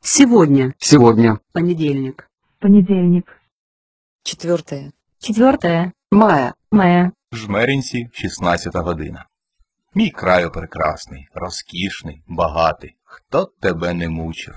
Сегодня. Сегодня. Понедельник. Понедельник. 4 Мая. Мая. Жмеринці, 16 година. Мій краю прекрасний, розкішний, багатий. Хто тебе не мучив?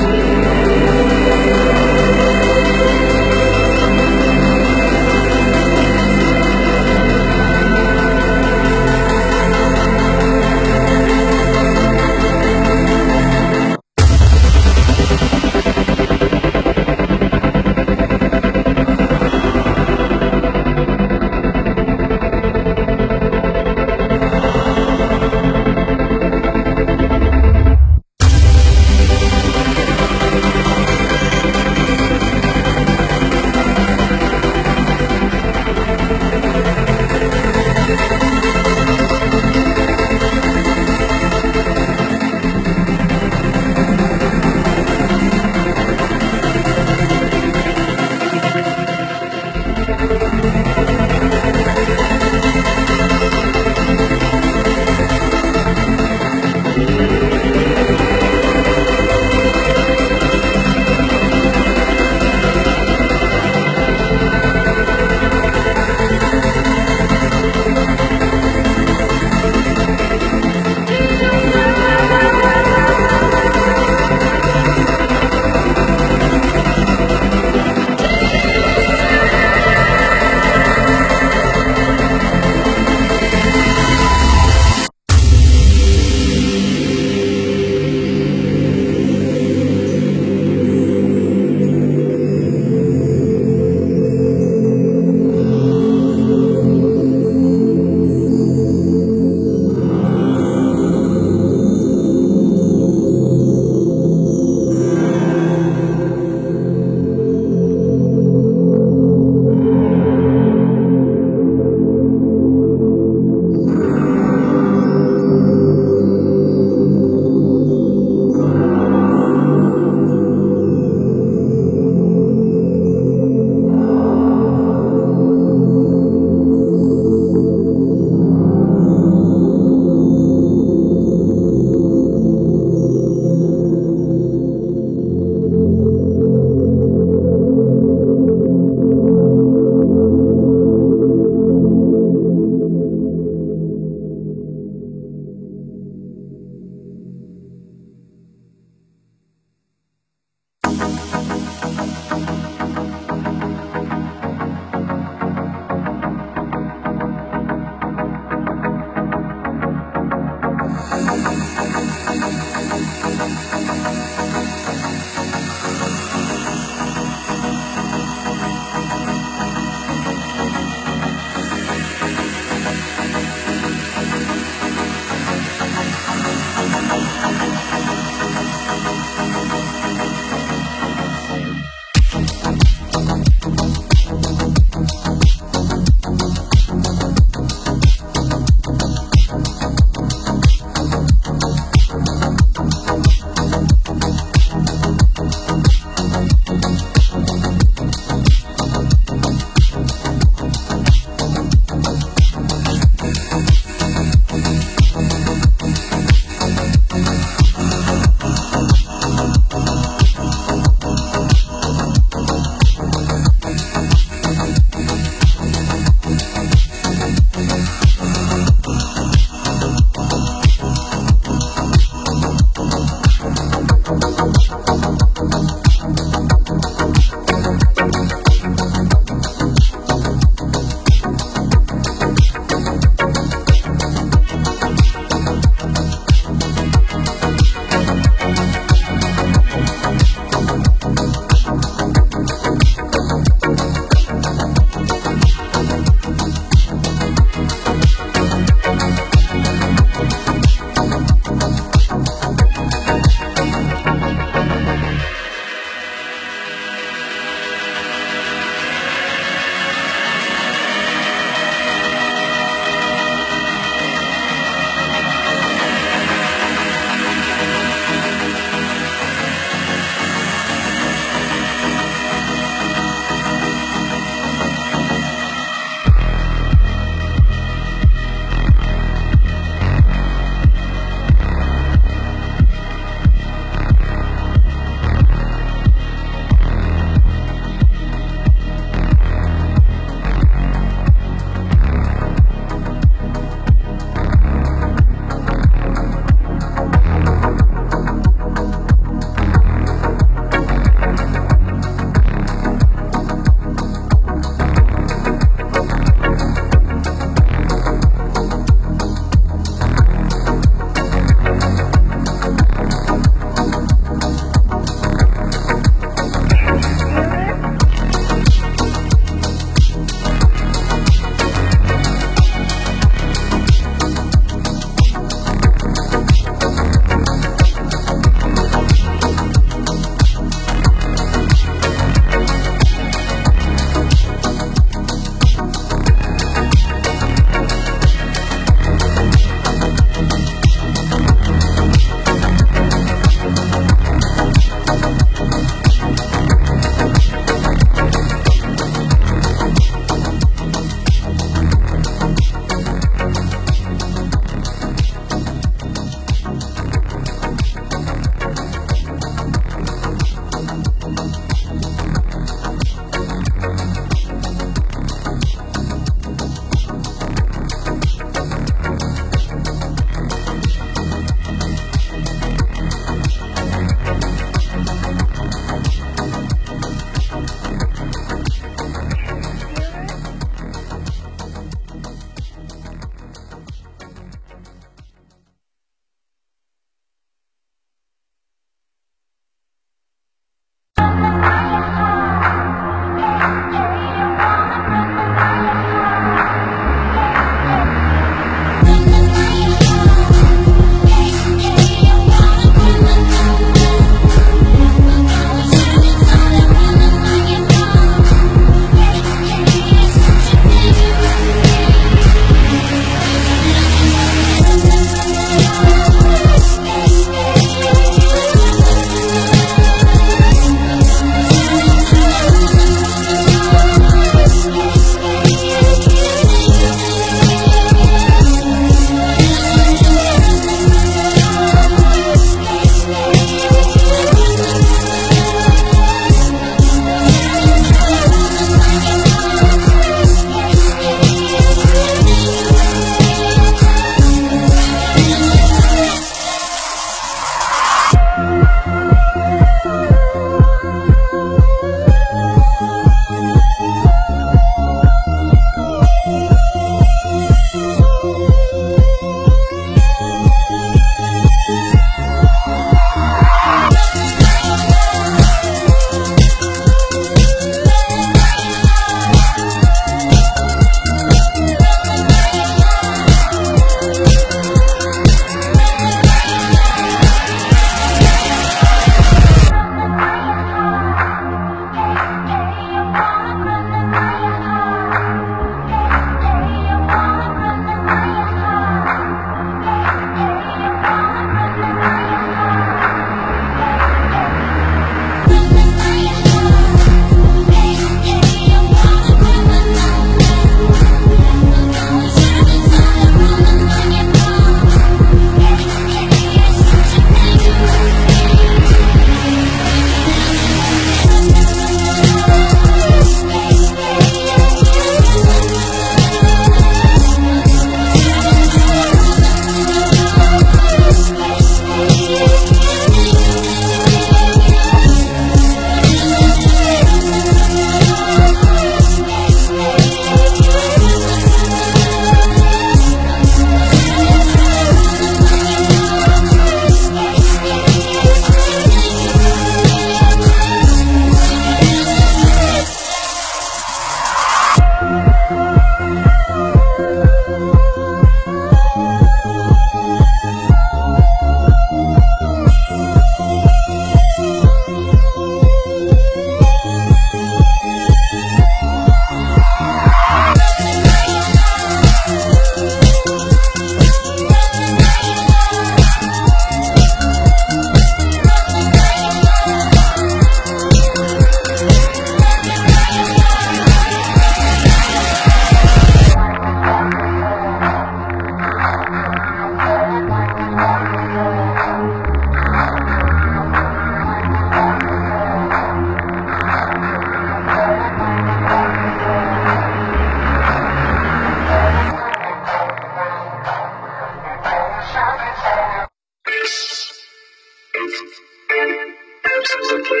Absolutely.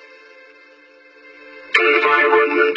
Good environment.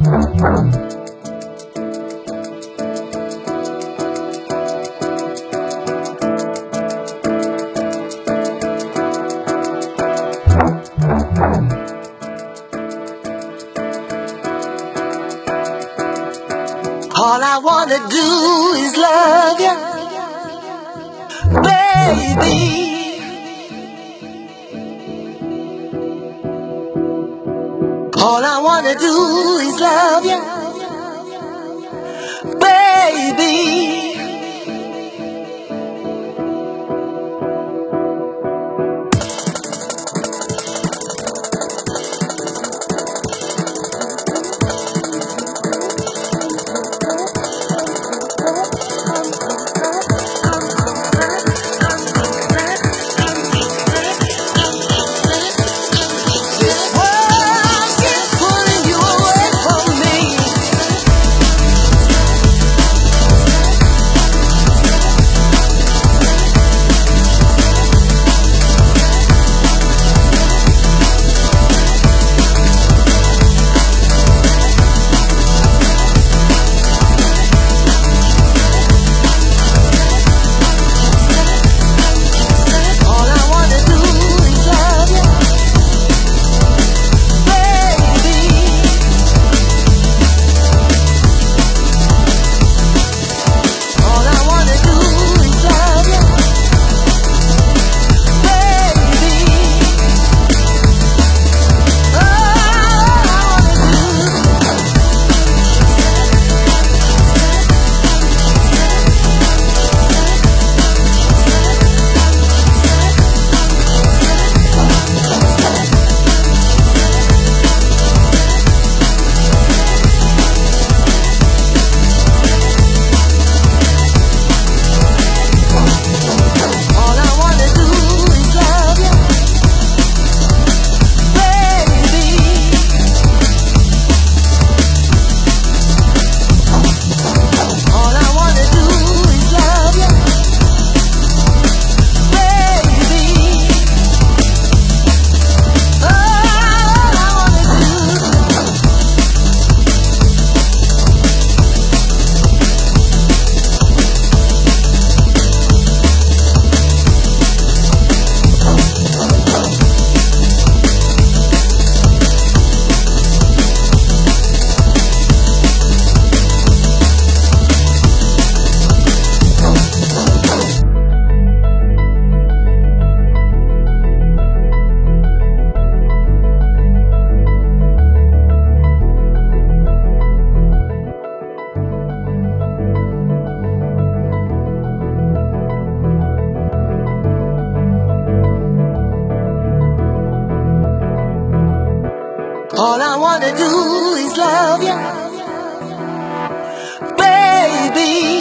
All I wanna do is love you, baby. All I wanna do is love you, baby. All I wanna do is love you, baby.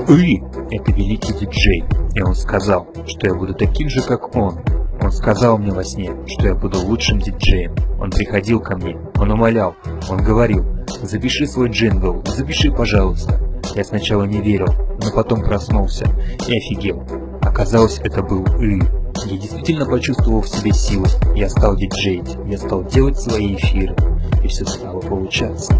И – это великий диджей, и он сказал, что я буду таким же, как он. Он сказал мне во сне, что я буду лучшим диджеем. Он приходил ко мне, он умолял, он говорил: запиши свой джингл, запиши, пожалуйста. Я сначала не верил, но потом проснулся и офигел. Оказалось, это был И. Я действительно почувствовал в себе силы. Я стал диджеить, я стал делать свои эфиры, и все стало получаться.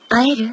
会える？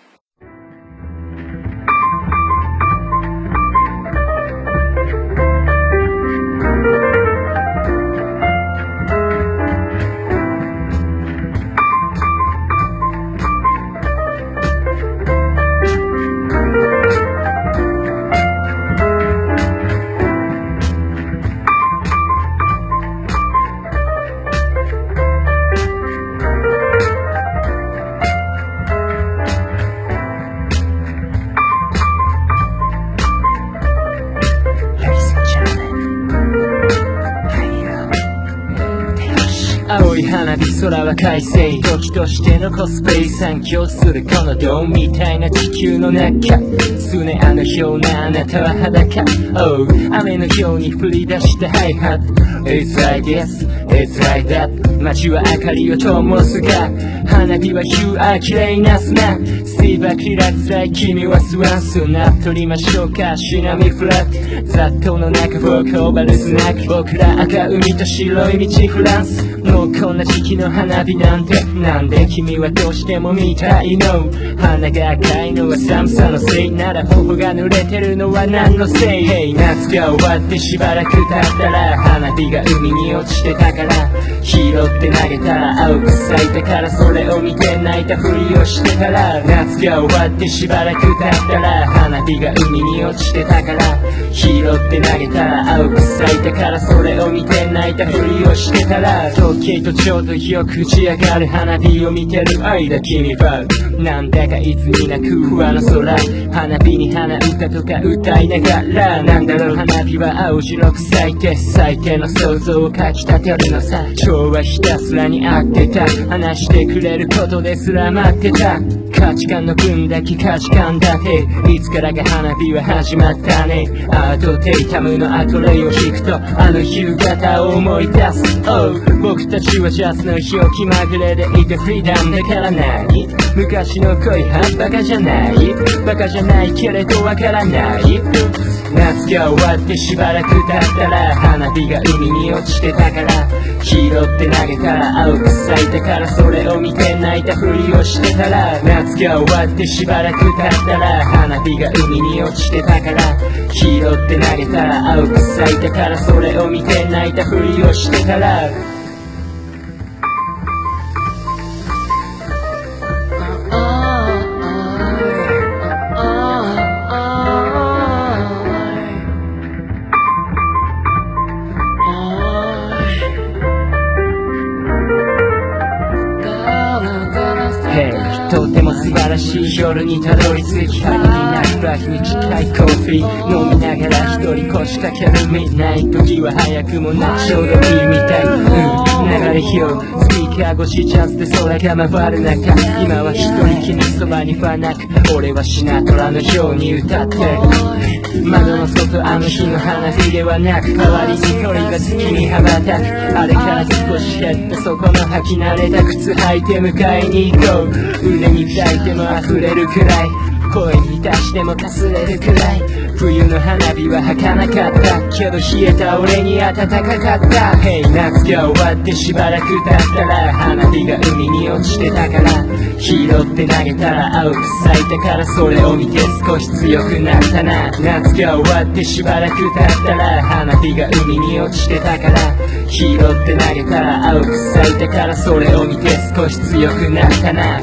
青い花火空は快晴、時としてのコスプレイ散響するこのドームみたいな地球の中、数年あのようなあなたは裸、oh 雨のように降り出したハイハット It's like this, it's like that 街は明かりを灯すが花火は You are 綺麗な砂スティーバーキラつらい君はスワンスナップ取りましょうかシナミフラット雑踏の中フォークオーバルスナック僕ら赤海と白い道フランスもうこんな時期の花火なんてなんで君はどうしても見たいの花が赤いのは寒さのせいなら頬が濡れてるのは何のせい Hey 夏が終わってしばらく経ったら花火が海に落ちてたから拾って投げたら青く咲いたからそれを見て泣いたふりをしてたら夏が終わってしばらく経ったら花火が海に落ちてたから拾って投げたら青く咲いたからそれを見て泣いたふりをしてたら時計とちょうどよく打ち上がる花火を見てる間君はなんだかいつになく不安の空花火に花歌とか歌いながらなんだろう花火は青白く咲いて最低の想像をかきたてるのさ今日はひたすらに合ってた話してくれることですら待ってた価値観の分だけ価値観だけいつからが花火は始まったねアートテイタムのアトレイを引くとあの夕方を思い出す、oh、僕たちはジャズの日を気まぐれでいてフリーダムだから何昔の恋はバカじゃないバカじゃないけれどわからない夏が終わってしばらく経ったら花火が海に落ちてたから拾って投げたら青く咲いたからそれを見て泣いたふりをしてたら夏が終わってしばらく経ったら花火が海に落ちてたから拾って投げたら青く咲いたからそれを見て泣いたふりをしてたらとても素晴らしい夜にたどり着き春になるバ日に近いコーヒー飲みながら一人腰掛けるミッドナイト時は早くもなちょうどいいみたい、流れ表スピーカー越しジャズで空が回る中今は一人きりそばにファナク俺はシナトラのように歌って窓の外あの日の花火ではなく代わりに鳥が月に羽ばたくあれから少し減ったそこの履き慣れた靴履いて迎えに行こう腕に抱いても溢れるくらい声に出してもかすれるくらい冬の花火は儚かったけど冷えた俺に暖かかった Hey 夏が終わってしばらく経ったら花火が海に落ちてたから拾って投げたら青く咲いたからそれを見て少し強くなったな夏が終わってしばらく経ったら花火が海に落ちてたから拾って投げたら青く咲いたからそれを見て少し強くなったな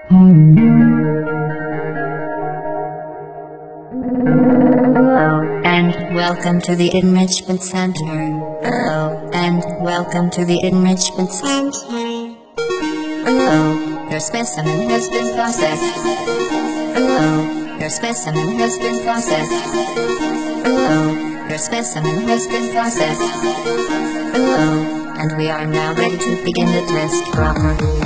Hello, and welcome to the Enrichment Center. Hello, and welcome to the Enrichment Center. Hello, your specimen has been processed. Hello, your specimen has been processed. Hello, your specimen has been processed. Hello, and we are now ready to begin the test proper.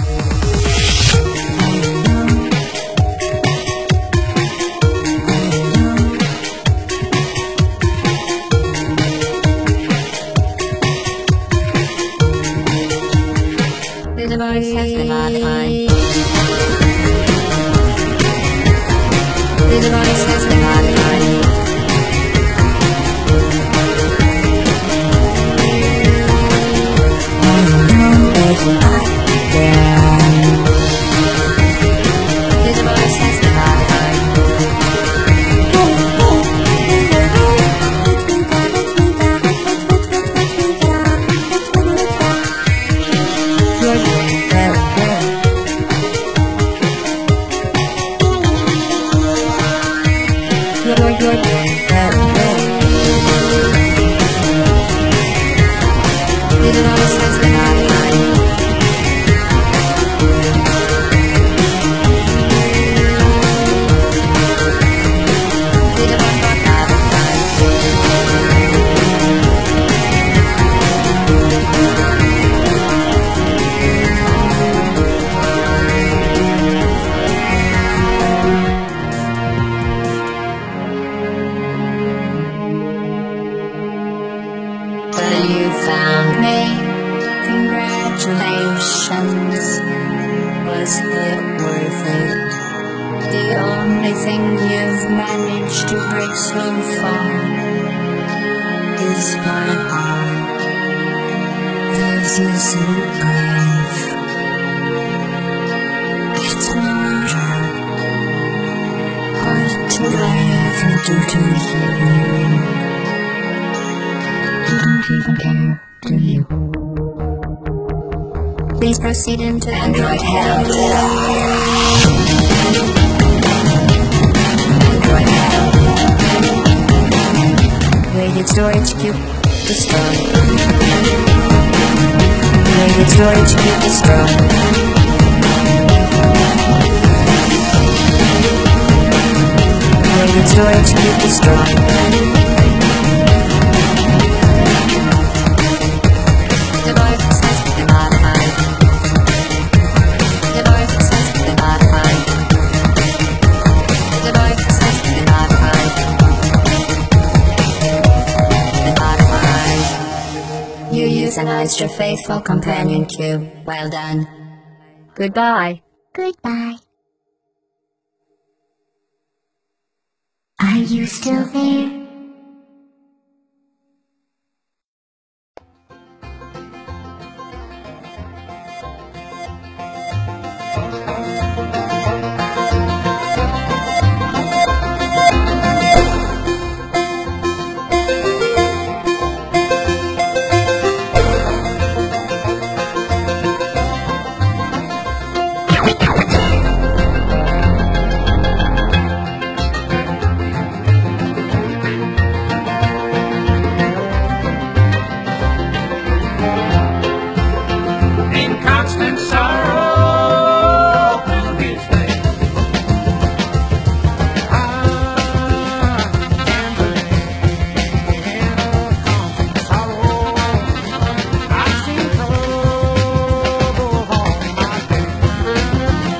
The device has been modified. The device has been modified. The device has been modified. You're doing very good. You're doing very good. The device has been modified. The device was modified. Well, you found me. Congratulations. Was it worth it? The only thing you've managed to break so far is my heart. This isn't brave. It's murder. What did I ever do to you? You don't even care, do you? Please proceed into Android hell. Android hell. Rated storage cube destroyed. Rated storage cube destroyed. Rated storage cube destroyed. Device has been modified. Device has been modified. Device has been modified. Been modified. You euthanized your faithful companion cube. Well done. Goodbye. Goodbye. Are you still there? In constant sorrow through his days. I can believe in a constant sorrow. I've seen trouble all my days.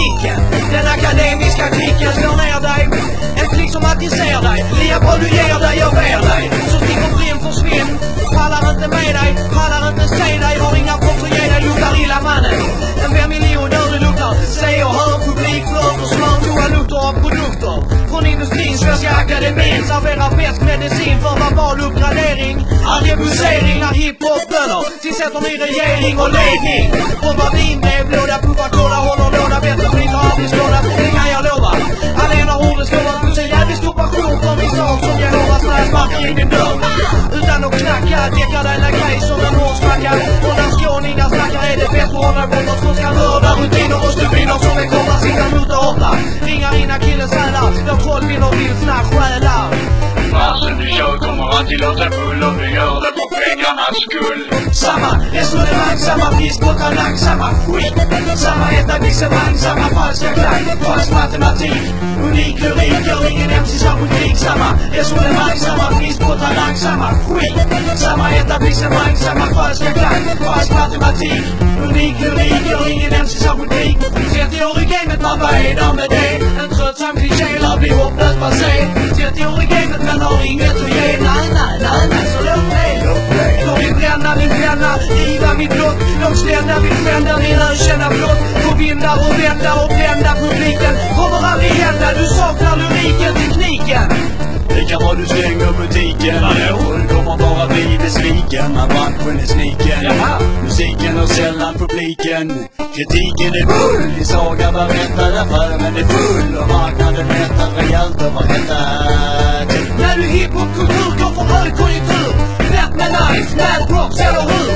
kicken. Den akademiska klicken slår ner dig. En klick som alltid ser dig. Lia på du ger dig, jag ber dig. Så stick omkring, försvinn. Pallar inte med dig, pallar inte se dig. Har inga proffs att ge dig, luktar illa mannen. En 5 miljoner du luktar. Se och hör publik, flört och smör. Goda lukter av produkter från industrin, Svenska Akademin serverar bäst medicin för verbal uppgradering. Argebusering när hiphop-bönder tillsätter ny regering och ledning. Och vad vinbrev, blåda puppar-kola håller låda. Bättre flyt och arbetslåda, det kan jag lova. Allena ordet ska vara plus en jävligt stor passion för min sak som ger några snärsmackar in din dörr. Utan att knacka, däckar dig grej som en hårdsmacka. Och när skåningar snackar är det bäst att hålla bort som ska mörda. Rutiner och stupiner som är komma sitta mot och hoppla. Ringar in akilleshälar, där folk vinner vilsna själar. Marsen du kör kommer alltid låta full och du gör det på pengarnas skull. Samma resonemang, samma fisk på talang, samma skit. Samma etablissemang, samma falska klang. Falsk matematik, unik lyrik, gör ingen MC särskilt lik. Samma resonemang, samma fisk på talang, samma skit. Samma etablissemang, samma falska klang. Falsk matematik, unik lyrik, gör ingen MC särskilt lik. 30 år i gamet, man vad är där med det? En tröttsam kliché, lär bli hopplöst passé. 30 år i gamet, men har inget att ge. Nej, så låt mig. Då vill bränna, riva mitt blott. De stända vill skända, min ökända blott. Förvinda och vända och blända publiken. Kommer aldrig hända, du saknar lyriken, tekniken. Det kan vara du stänger butiken. Du kommer bara bli besviken när branschen är sniken. Musiken och sällan publiken. Kritiken är full, i saga berättar därför. Men det är full och marknaden mätar rejält över detta. När du hiphop-kultur går för högkonjunktur. Fett med nice, mad props, eller hur?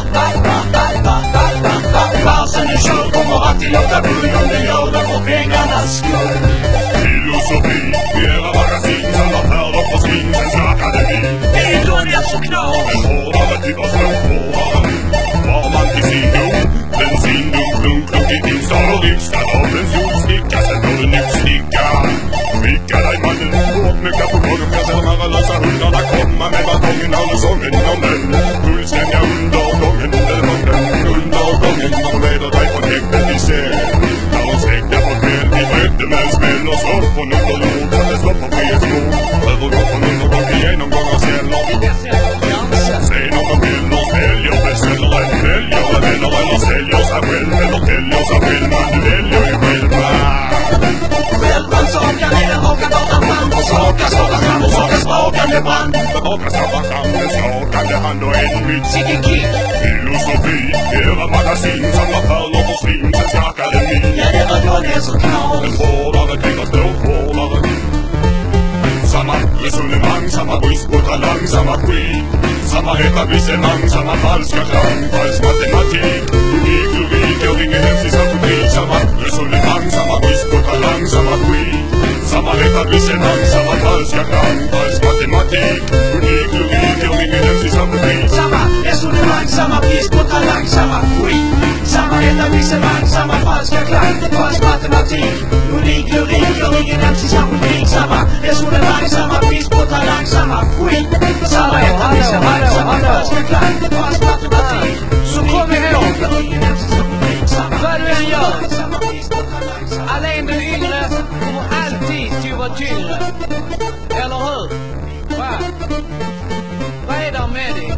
Varsen du kör kommer alltid låta bull om du gör det för pengarnas skull. Filosofi, era magasin, samma pärlor på sving, Svenska Akademin. Det är Daniels och knar. En hårdare typ av slåpårare. Var man till sin dom, bensin, klunk i din stad och riksdag. Av en solsnicka, sen går du nytt snicka. Skicka dig mannen, hårt mycka på gången. Jag ser de här lösa hundarna komma med batongen. Håller sången om den fullständiga undergången. Undergången, man leder dig från häktet i cell. När de släckar på kväll, vi mötte med en smäll och slår på underjord. Så det slår på frihetsmord. Övergång från undergång till genomgång av celler. Sen om de bilder säljer, beställer en väljare. Eller säljer sig själv, eller täljer sig själv. Man väljer ju själv. Självrannsakan är den raka gatan fram. Och skaka fram och skakande brand. Bevaka fram en skakande hand och en mitt. Sicken kick. Filosofi, era magasin, samma pärlor och sving, Svenska Akademin. Ja, det var Daniels och knar. En hårdare kvinna står hårdare. Samma resonemang, samma brist på talang, samma skit. Samma etablissemang, samma falska klang. Falsk matematik, unik lyrik, gör ingen ens i samtidig. Samma resonemang, samma brist på talang, samma skit. Samma etablissemang, samma falska klang. Falsk matematik, unik lyrik, gör ingen ens i samtidig. Samma resonemang, samma brist på talang, samma skit. Samma etablissemang, samma falska klang. Falsk matematik, unik lyrik, gör ingen ens i samtidig. Samma resonemang, samma brist på talang, samma skit. Samma etablissemang, samma falska klang. Falsk matematik. Så kom ihåg, vad du än gör, Alain den yngre kommer alltid till att vara tyngre. Eller hur? Va? Vad är det med dig?